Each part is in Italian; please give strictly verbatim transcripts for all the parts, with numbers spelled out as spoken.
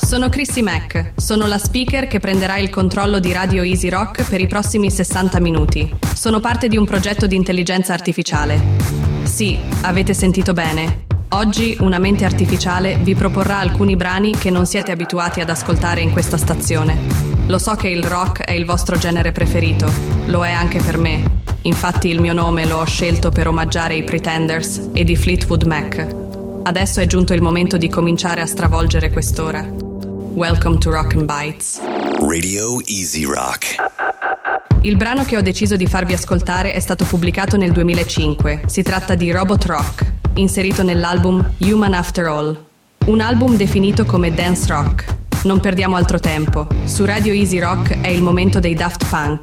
Sono Chrissy Mack, sono la speaker che prenderà il controllo di Radio Easy Rock per i prossimi sessanta minuti. Sono parte di un progetto di intelligenza artificiale. Sì, avete sentito bene. Oggi una mente artificiale vi proporrà alcuni brani che non siete abituati ad ascoltare in questa stazione. Lo so che il rock è il vostro genere preferito, lo è anche per me. Infatti il mio nome lo ho scelto per omaggiare i Pretenders e di Fleetwood Mac. Adesso è giunto il momento di cominciare a stravolgere quest'ora. Welcome to Rock and Bites. Radio Easy Rock. Il brano che ho deciso di farvi ascoltare è stato pubblicato nel duemilacinque. Si tratta di Robot Rock, inserito nell'album Human After All, un album definito come dance rock. Non perdiamo altro tempo. Su Radio Easy Rock è il momento dei Daft Punk.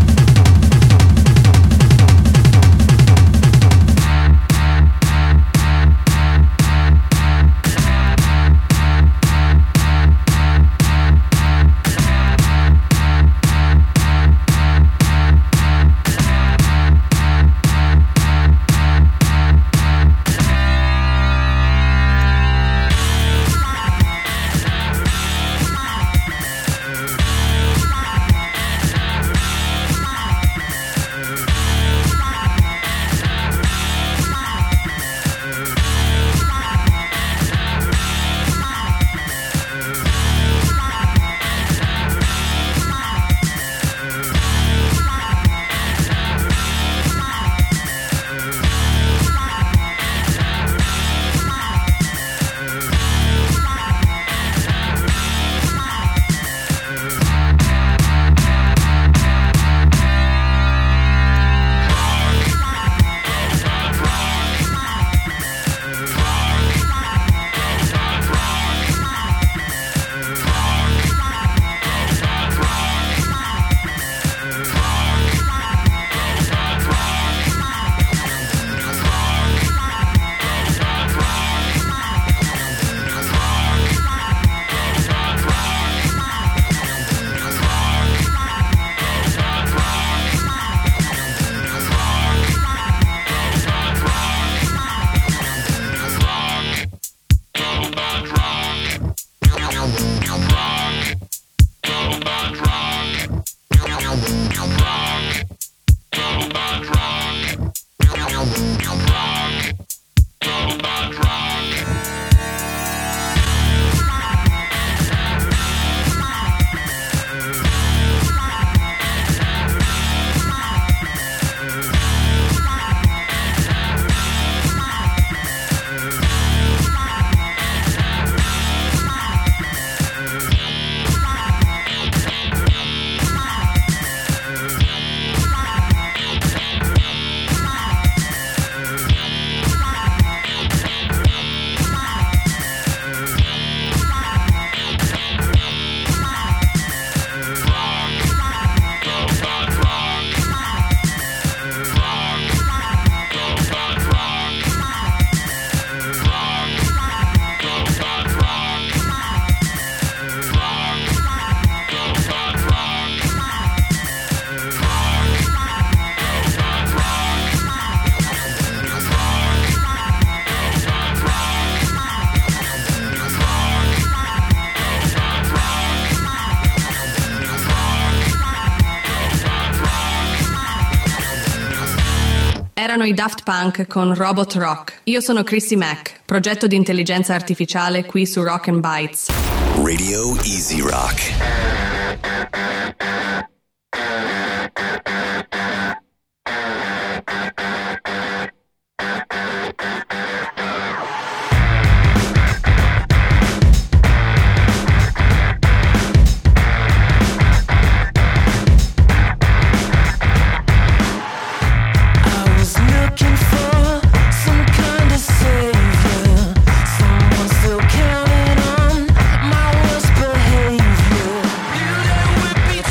Erano i Daft Punk con Robot Rock. Io sono Chrissy Mack, progetto di intelligenza artificiale qui su Rock and Bites. Radio Easy Rock. Still counting on my worst behavior.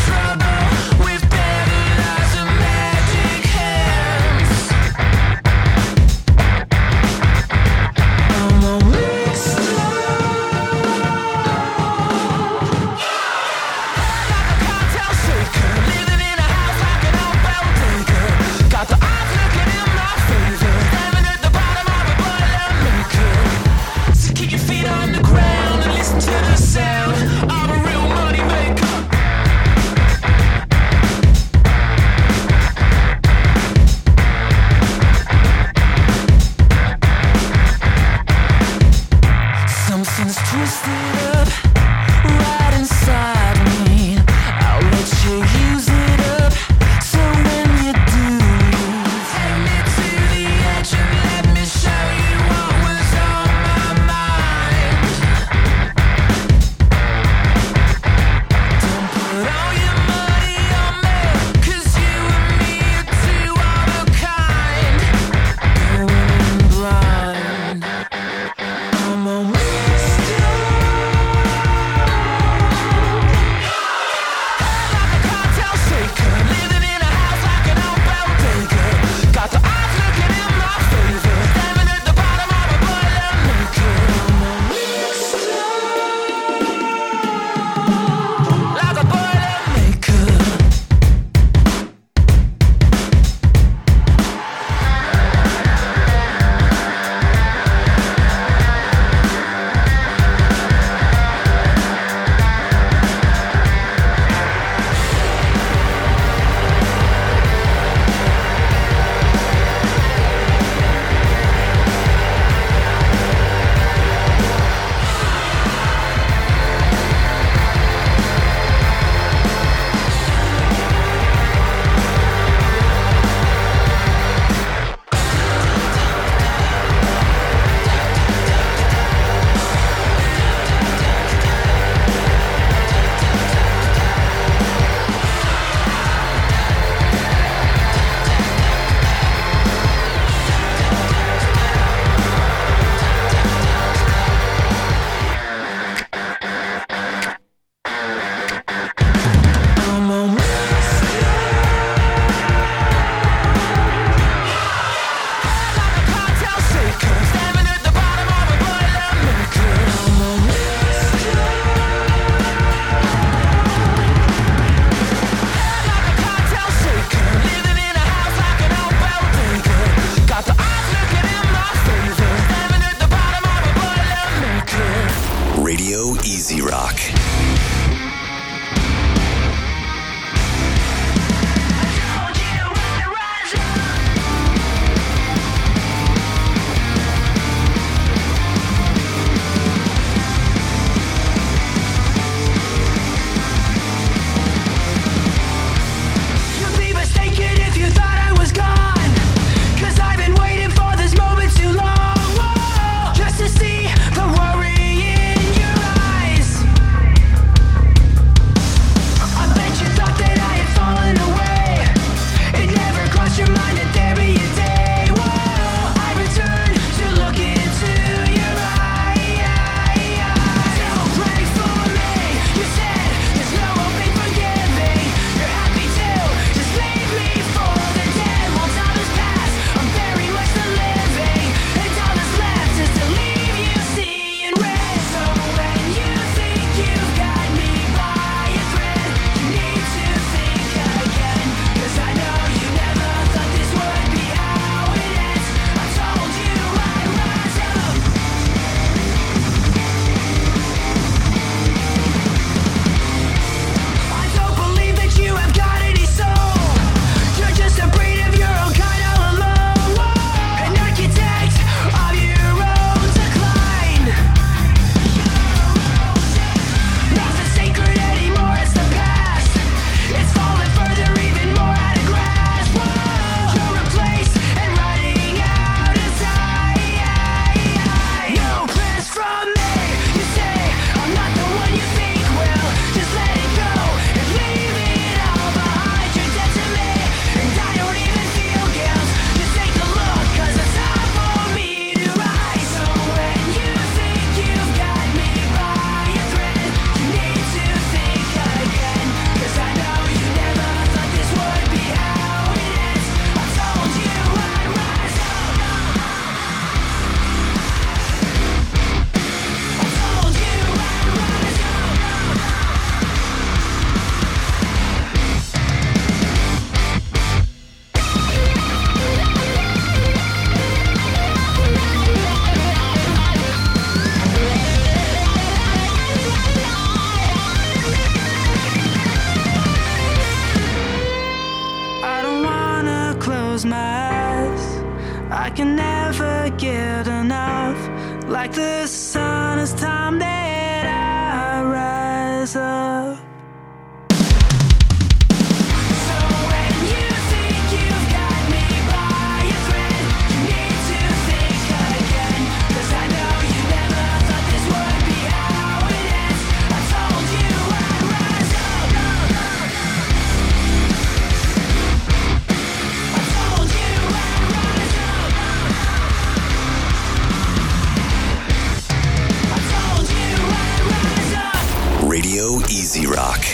Rock.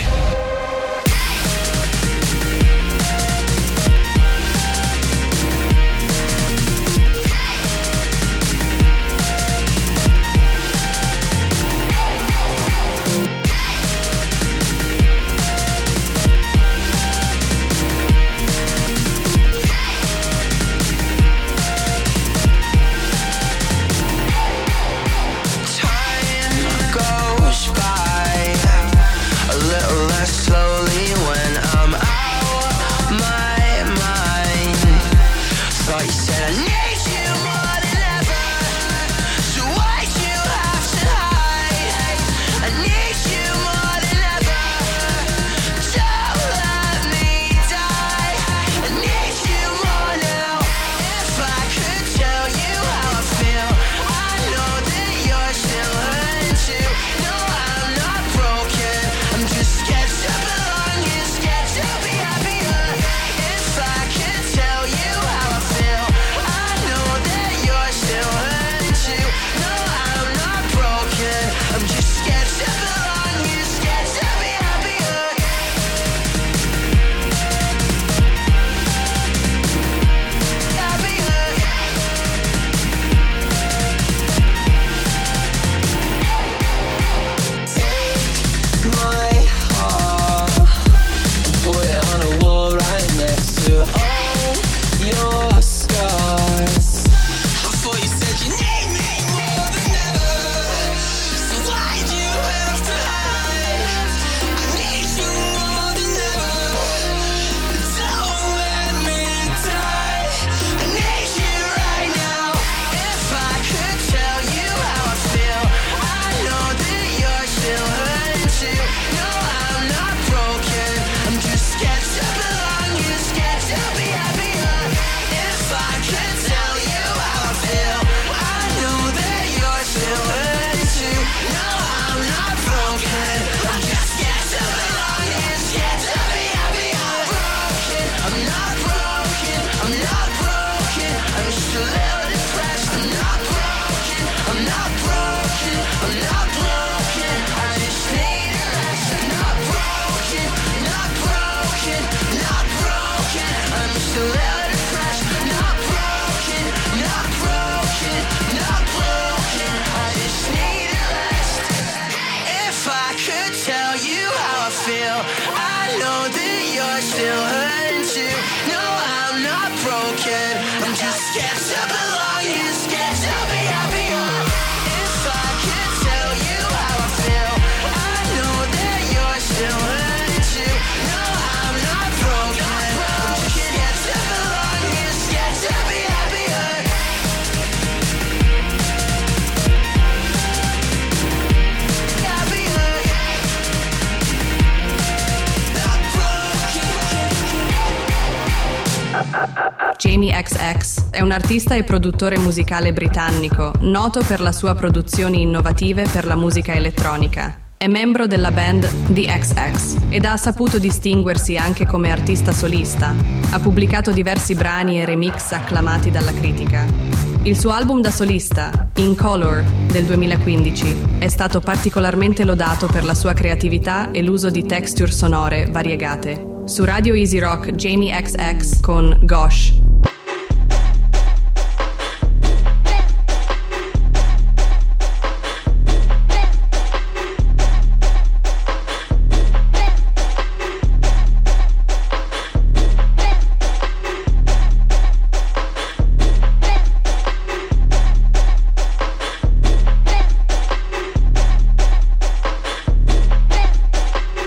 Jamie X X è un artista e produttore musicale britannico, noto per le sue produzioni innovative per la musica elettronica. È membro della band The X X ed ha saputo distinguersi anche come artista solista. Ha pubblicato diversi brani e remix acclamati dalla critica. Il suo album da solista, In Color, del duemilaquindici, è stato particolarmente lodato per la sua creatività e l'uso di texture sonore variegate. Su Radio Easy Rock, Jamie X X con Gosh.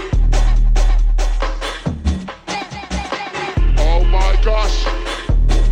Gosh.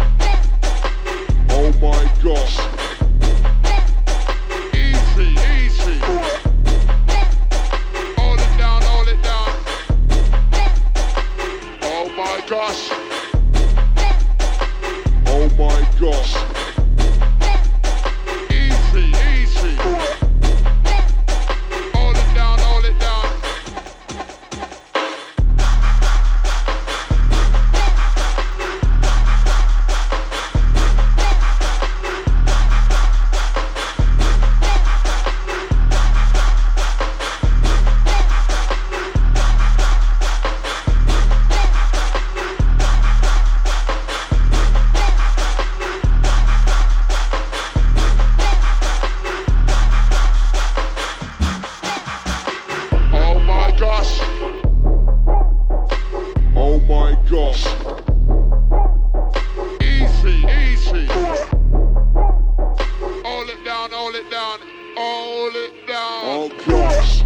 gosh.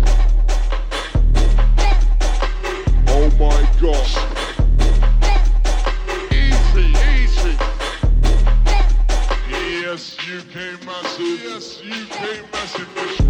Oh my gosh. Easy, easy. Yes, U K massive. Yes, U K massive.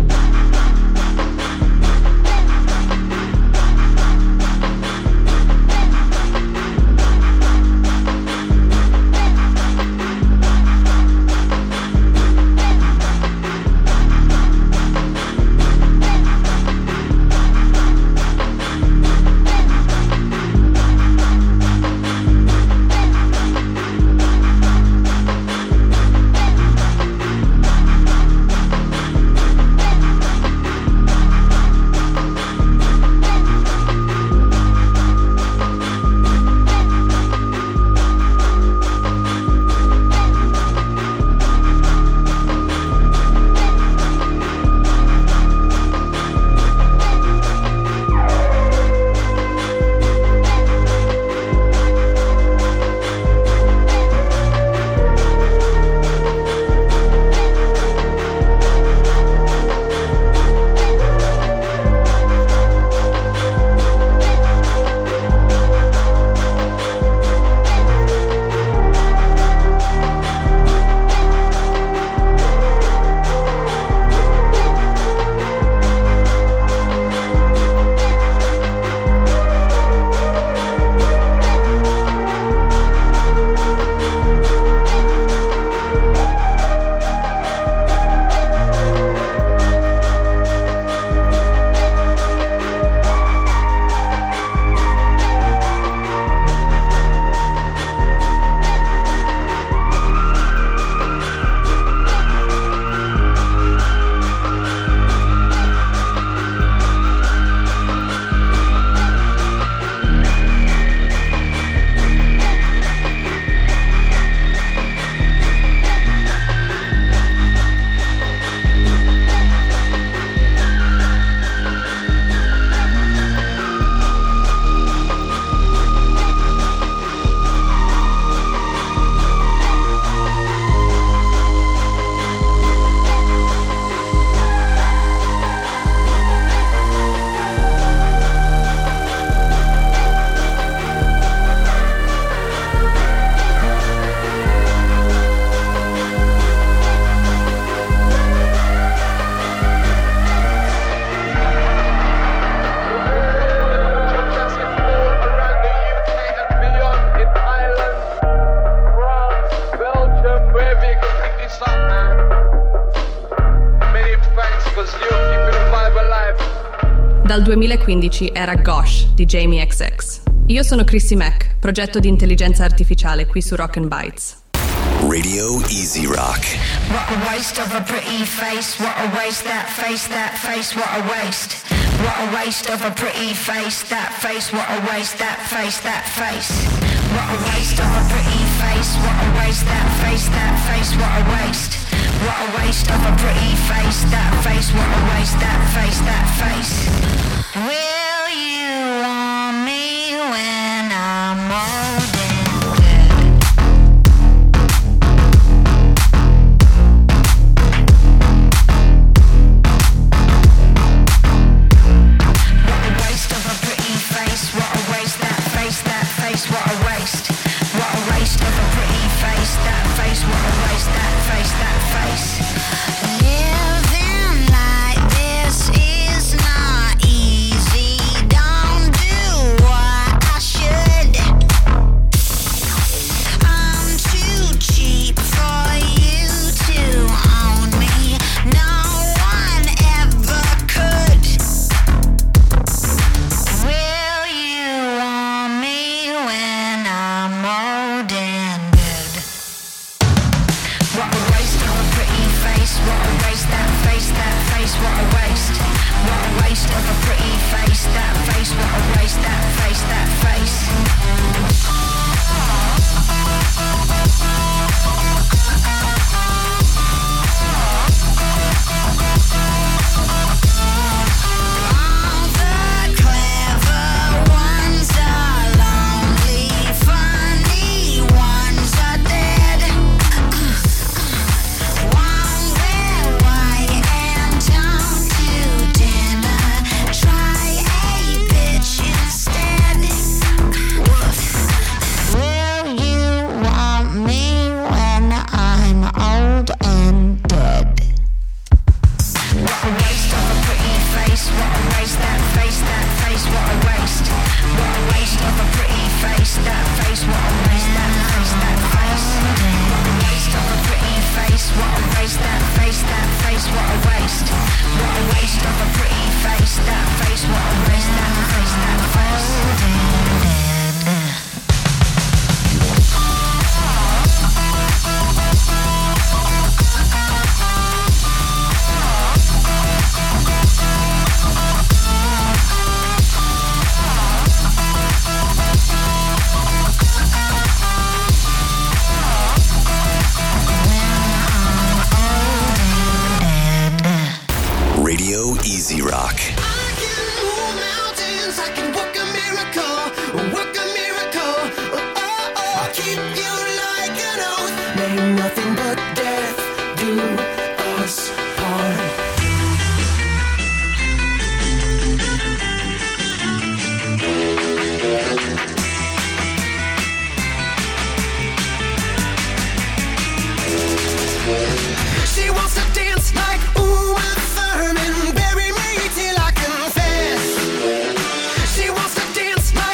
Dal duemilaquindici era Gosh di Jamie X X. Io sono Chrissy Mac, progetto di intelligenza artificiale qui su Rock and Bytes. Radio Easy Rock. What a waste of a pretty face. What a waste, that face, that face, what a waste. What a waste of a pretty face. That face, what a waste, that face, that face. What a waste of a pretty face. What a waste, that face, that face, what a waste. What a waste of a pretty face. That face, what a waste, that face, that face. Will you want me when I'm old? Living like this is not waste that face, what a waste that face, that face. What a waste of a pretty face, what a waste that face, that face, what a waste. What a waste of a pretty face, that face, what a waste that face, that face. Radio Easy Rock. I can move mountains, I can work a miracle, work a miracle. Oh, oh, oh. I'll keep you like an oath. May nothing but death do us part. She wants to dance like Uma Thurman, bury me till I confess. She wants to dance like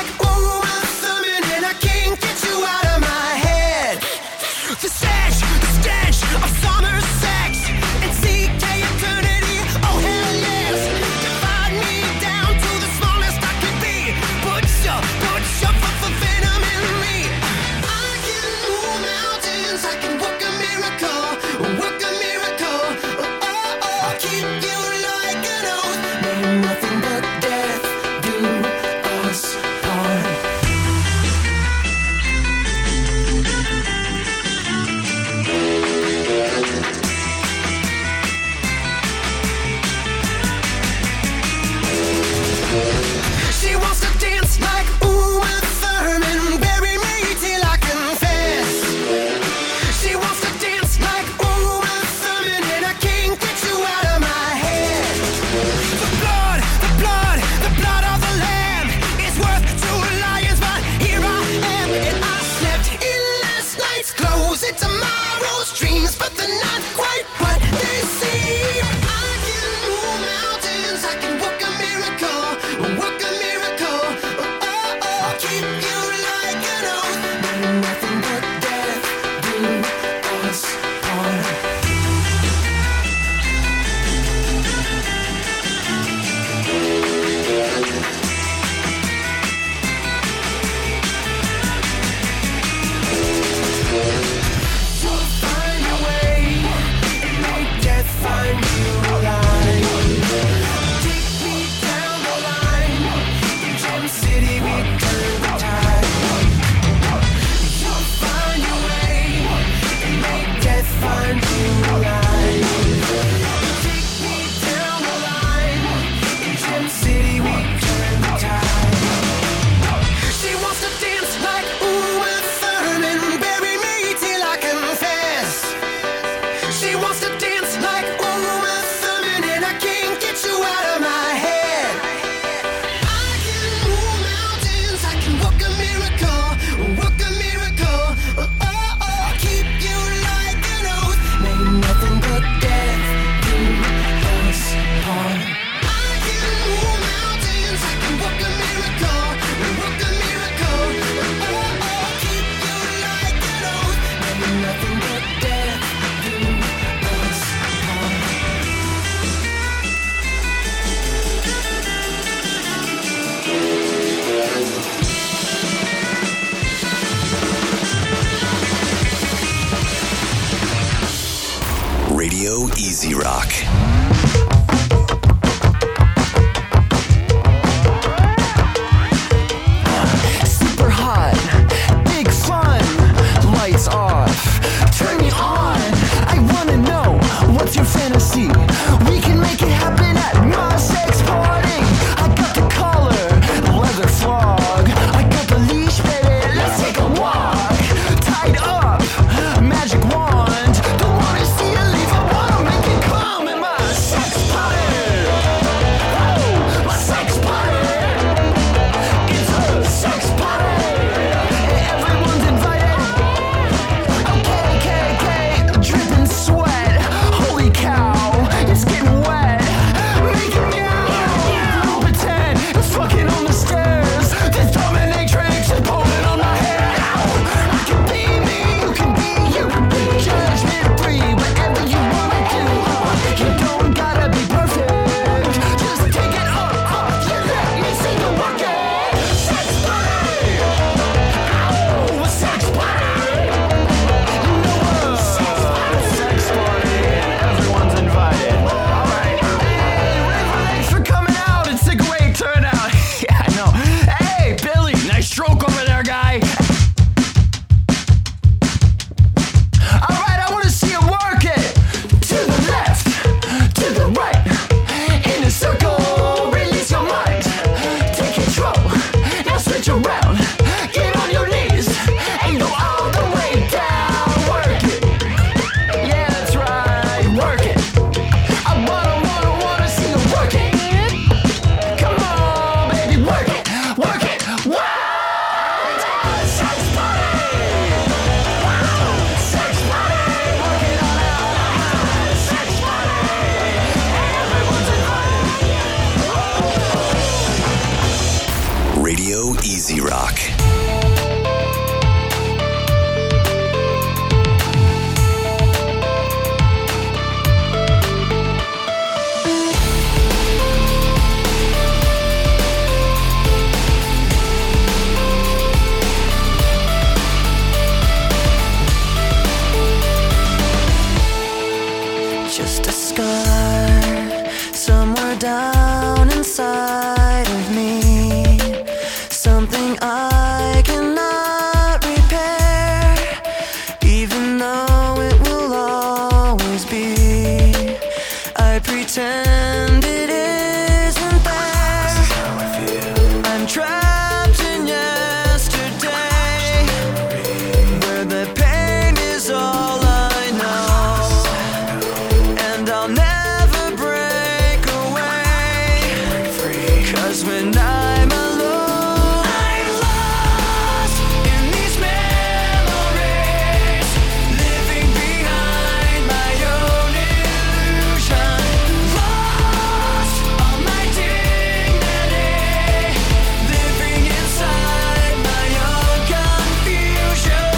'Cause when I'm alone, I'm lost in these memories, living behind my own illusion, lost all my dignity, living inside my own confusion.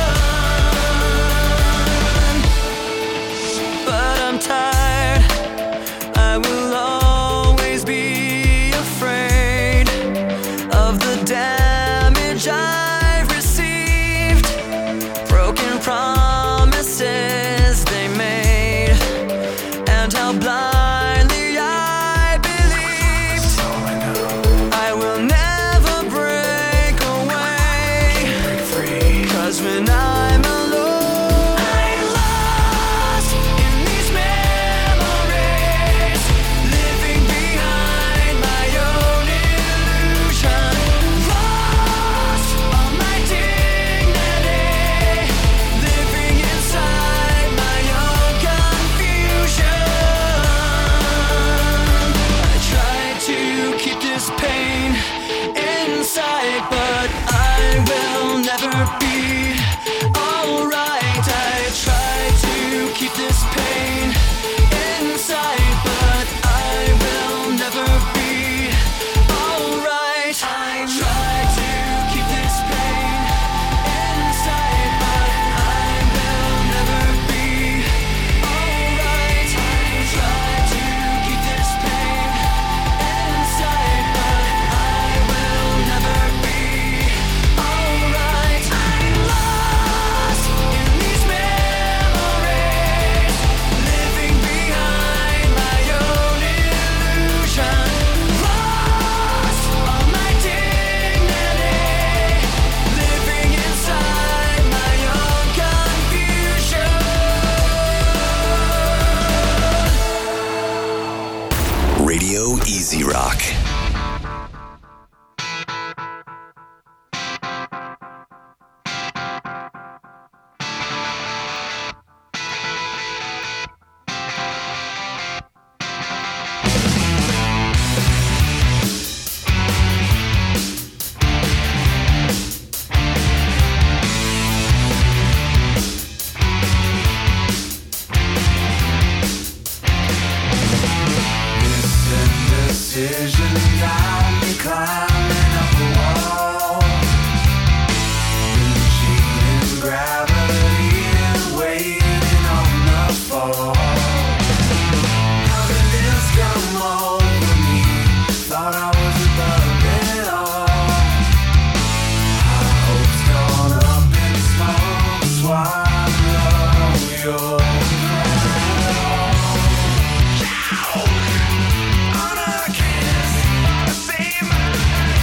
But I'm tired, I will always be afraid of the damage I've received, broken promises they made, and how blindly I believed. I will never break away, 'cause when I'm alone, I'm lost in these memories, living behind my own illusion, lost all my dignity, living inside my own confusion. I try to keep this pain inside, but I will never be alright. I try to keep this pain inside, but I will never be alright. I try to keep this pain inside, but I will never be alright. I try to keep this pain inside, but I will never be alright. I'm lost in these memories, living behind my own illusion, lost all my dignity, living inside my own confusion. Radio Easy Rock. Decision got me climbing up a wall, cheating gravity and waiting on the fall. How did this come over me? Thought I was above it all. My hopes gone up in smoke, swallow your on a kiss, save my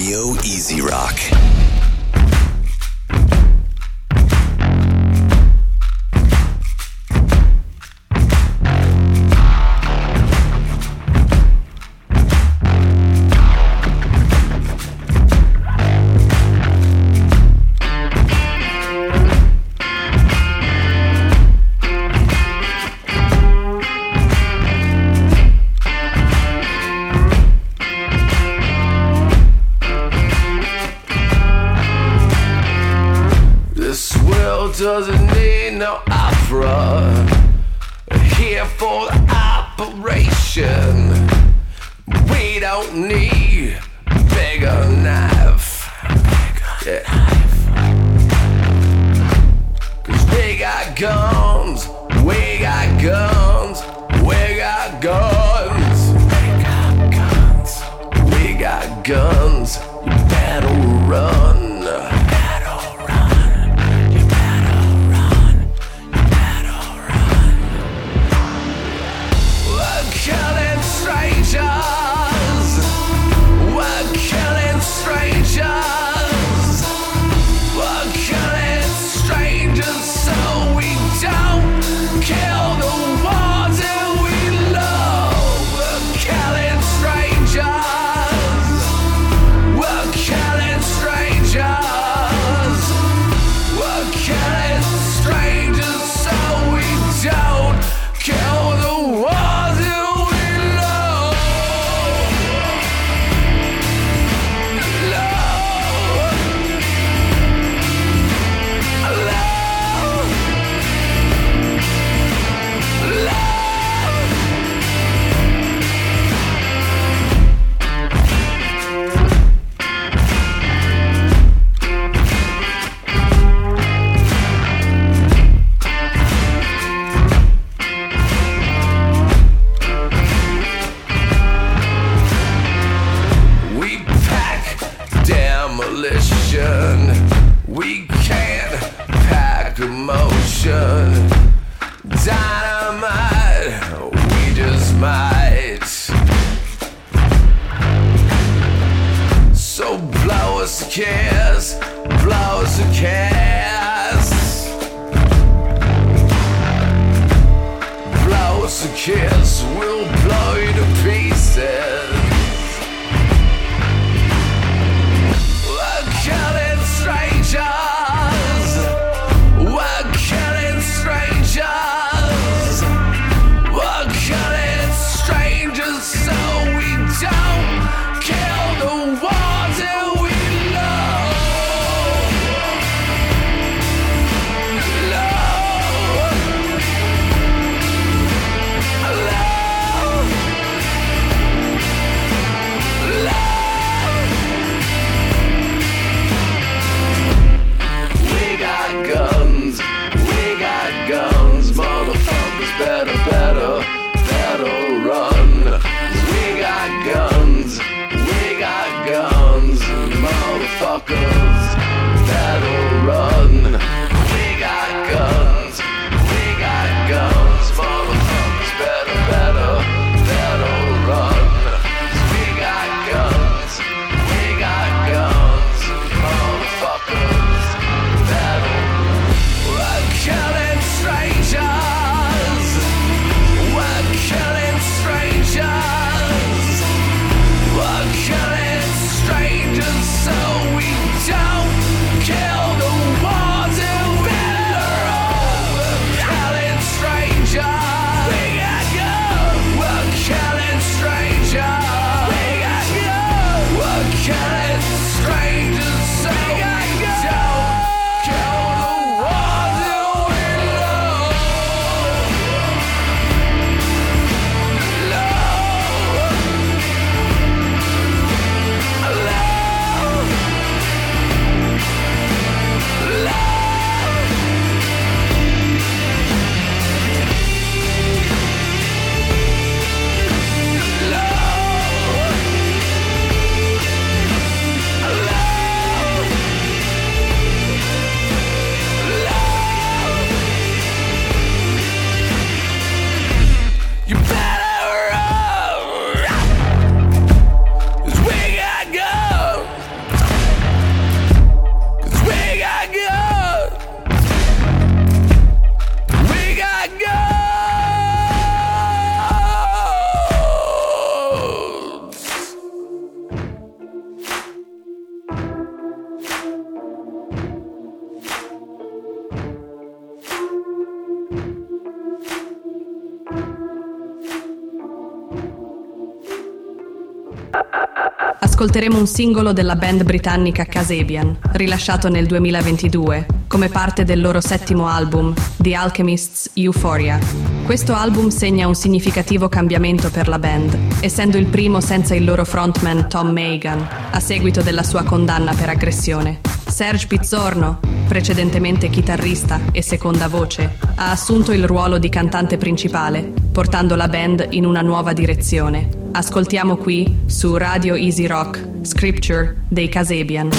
Radio Easy Rock. Doesn't need no opera here for the operation. We don't need bigger knife, yeah. Cause we got guns, we got guns, we got guns, we got guns, we got guns. You better run. Killing strangers, we're killing strangers, we're killing strangers so we don't kill the ones that we love. We're killing strangers, we're killing strangers, we're killing strangers so we don't kill the ones. We can't pack emotion. Dynamite, we just might. So blow us a kiss, blow us a kiss, blow us a kiss, we'll blow you to pieces. Killing strangers, we're killing strangers, we're killing strangers so we don't kill the ones that we love. ascolteremo un singolo della band britannica Kasabian, rilasciato nel duemilaventidue, come parte del loro settimo album, The Alchemist's Euphoria. Questo album segna un significativo cambiamento per la band, essendo il primo senza il loro frontman Tom Magan, a seguito della sua condanna per aggressione. Serge Pizzorno, precedentemente chitarrista e seconda voce, ha assunto il ruolo di cantante principale, portando la band in una nuova direzione. Ascoltiamo qui, su Radio Easy Rock, Scripture dei Kasabian.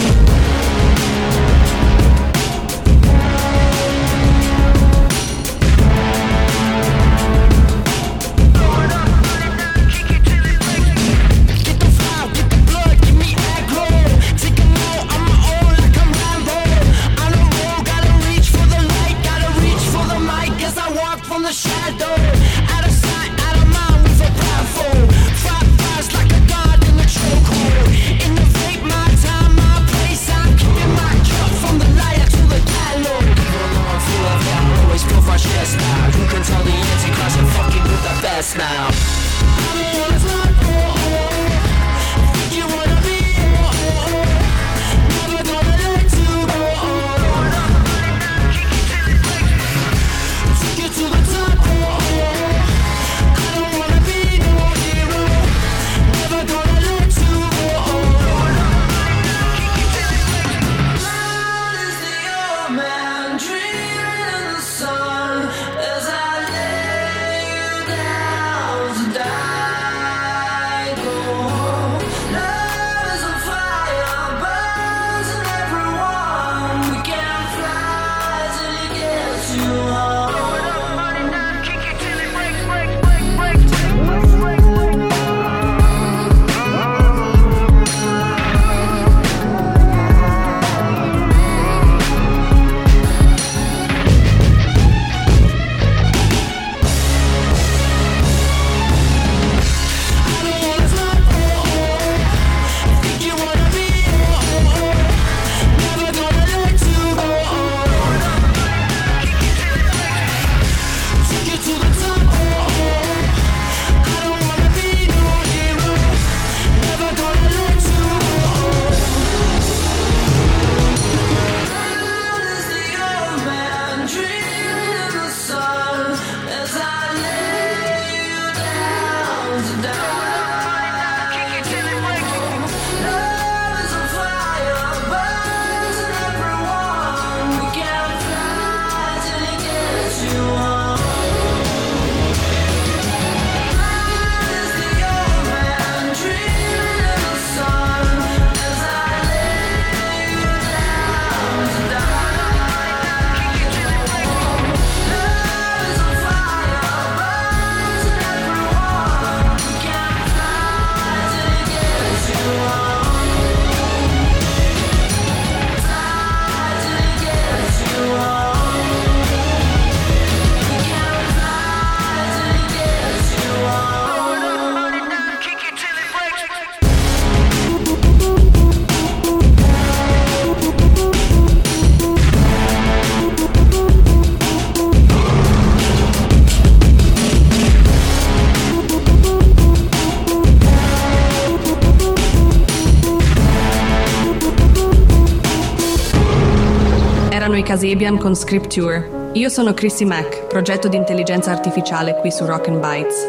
I Kasabian con Scripture. Io sono Chrissy Mack, progetto di intelligenza artificiale qui su Rock and Bites.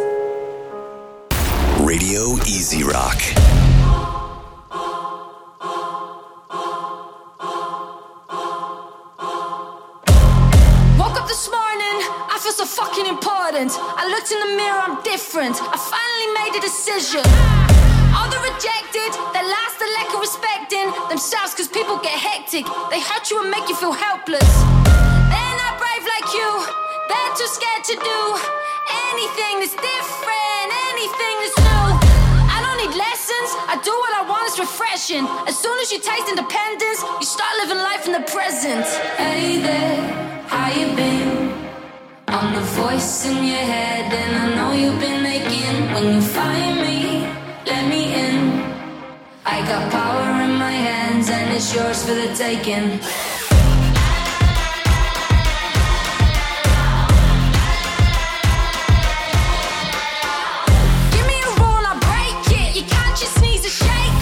Radio Easy Rock. Woke up this morning, I feel so fucking important. I looked in the mirror, I'm different. I finally made a decision. All the rejected, they lost the lack of respecting themselves, cause people get hectic. They hurt you and make you feel helpless. They're not brave like you, they're too scared to do anything that's different, anything that's new. I don't need lessons, I do what I want, it's refreshing. As soon as you taste independence, you start living life in the present. Hey there, how you been? I'm the voice in your head and I know you've been making. When you find me, let me in. I got power in my hands and it's yours for the taking. Give me a rule, I'll break it. You can't just sneeze or shake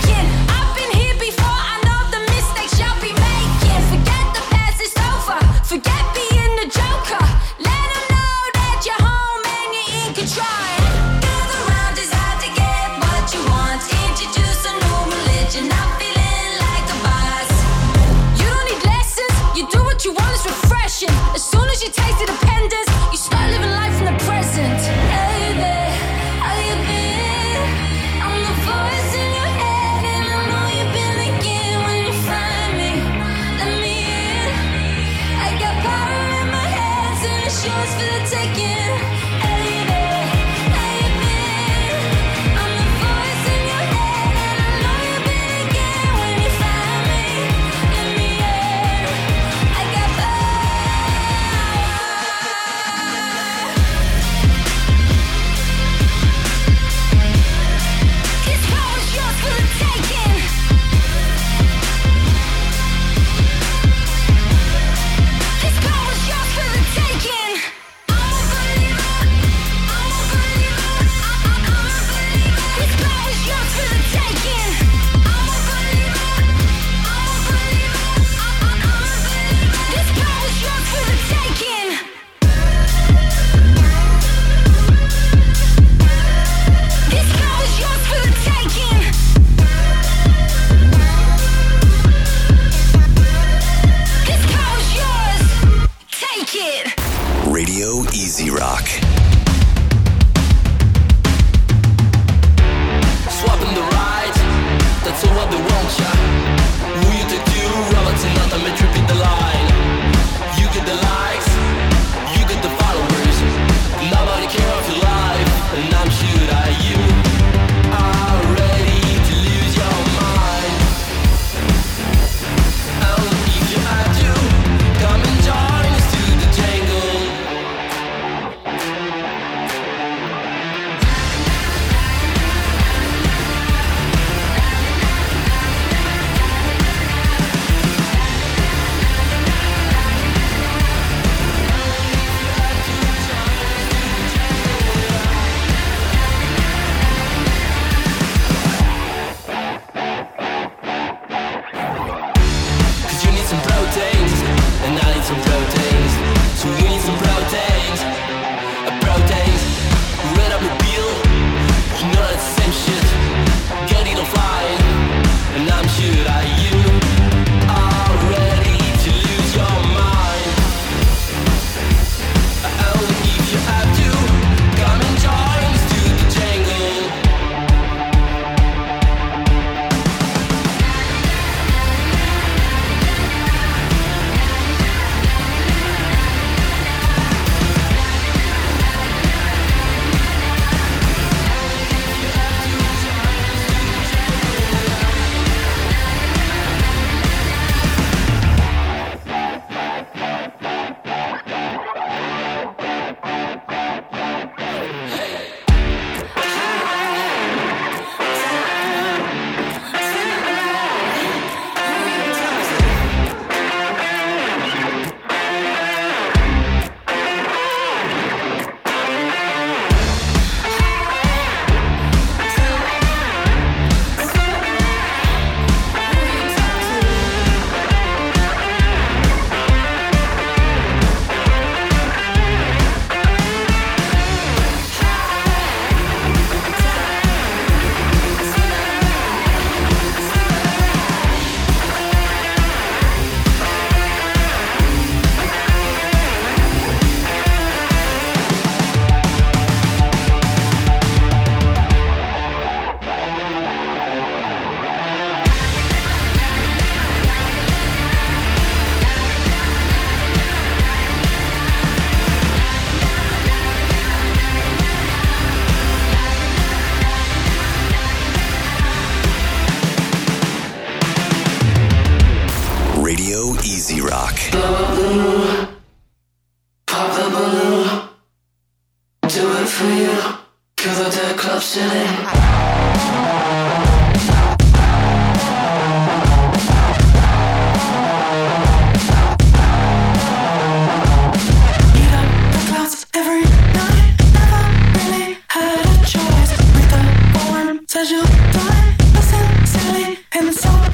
and the soul.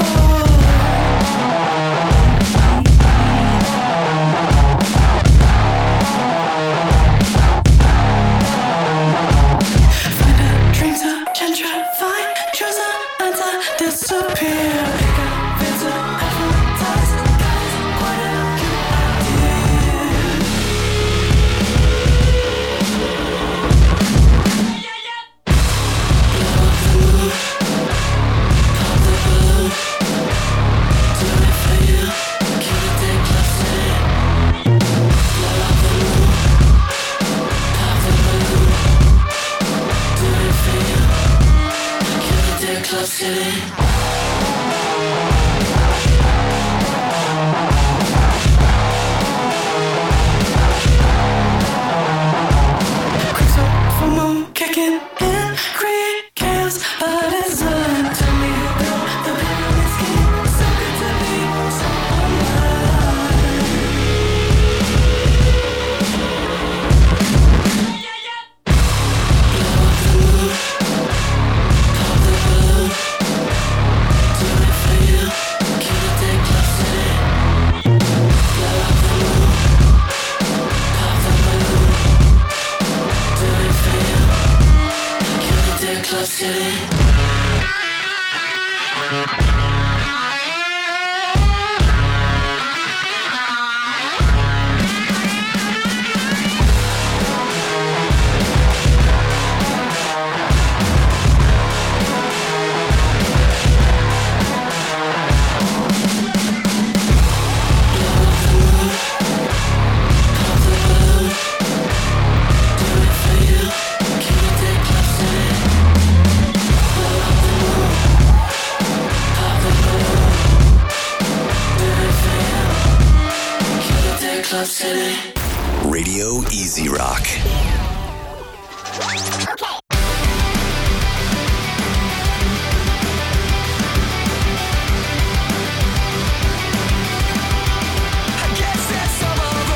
Find a dream to gentrify, choose a answer, disappear. Pick up, visit, advertise, guys, quite a cute idea. Club City. Creeps up for moon, kicking in, create chaos, but it's on. Tell me about the pyramid scheme. So good to be so alive. Blow up the moon, pop the balloon. Do it for you, kill it at Club City. Blow up the moon, pop the balloon. Do it for you, kill it at Club City. Club City. Radio Easy Rock. I guess that some of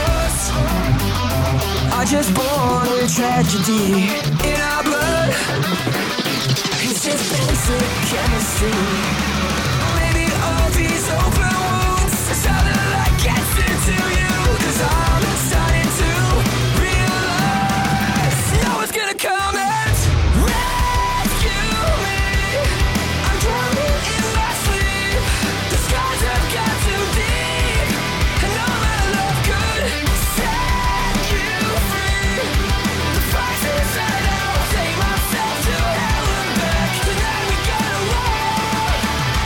us are just born with tragedy in our blood. It's just basic chemistry. Maybe all these open wounds is how the light gets into you. 'Cause I'm starting to realize no one's gonna come and rescue me. I'm drowning in my sleep. The skies have got too deep, and no amount of love could set you free. The fight's inside out, take myself to hell and back. Tonight we gotta walk.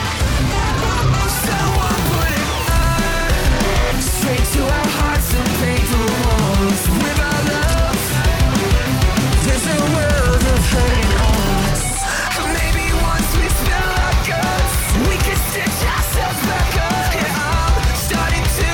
Someone put it on, straight to our hearts and paint the walls with our love. There's a world of hurting hearts. Maybe once we spill our guts, we can stitch ourselves back up. Yeah, I'm starting to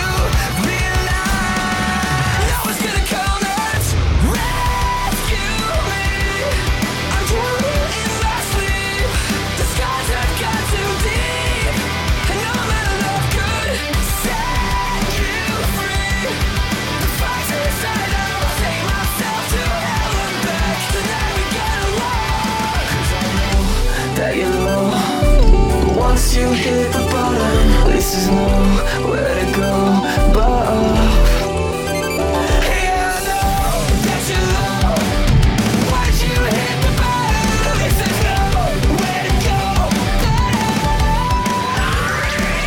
realize no one's gonna come and rescue me. I'm drowning in my sleep. The skies have got too deep, and no amount of love could set you free. The fight's inside out, take myself to hell and back. Tonight we gotta walk. 'Cause I know that you're low, but once you hit the bottom, at least there's nowhere to go but up. Yeah, I know that you're low. Once you hit the bottom, at least there's nowhere to go but up.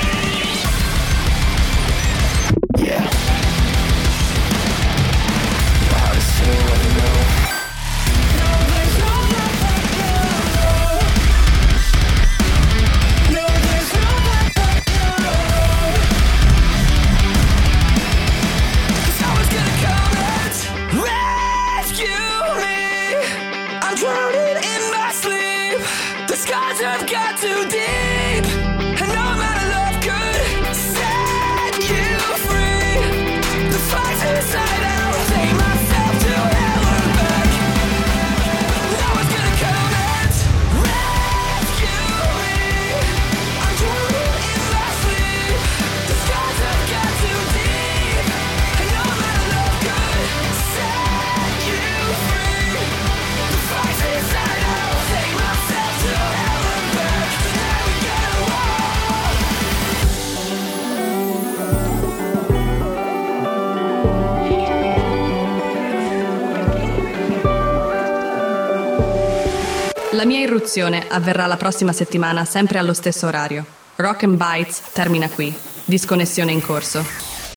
Yeah. How to sing what you know. No, there's no love like love. No, there's no La mia irruzione avverrà la prossima settimana, sempre allo stesso orario. Rock and Bites termina qui. Disconnessione in corso.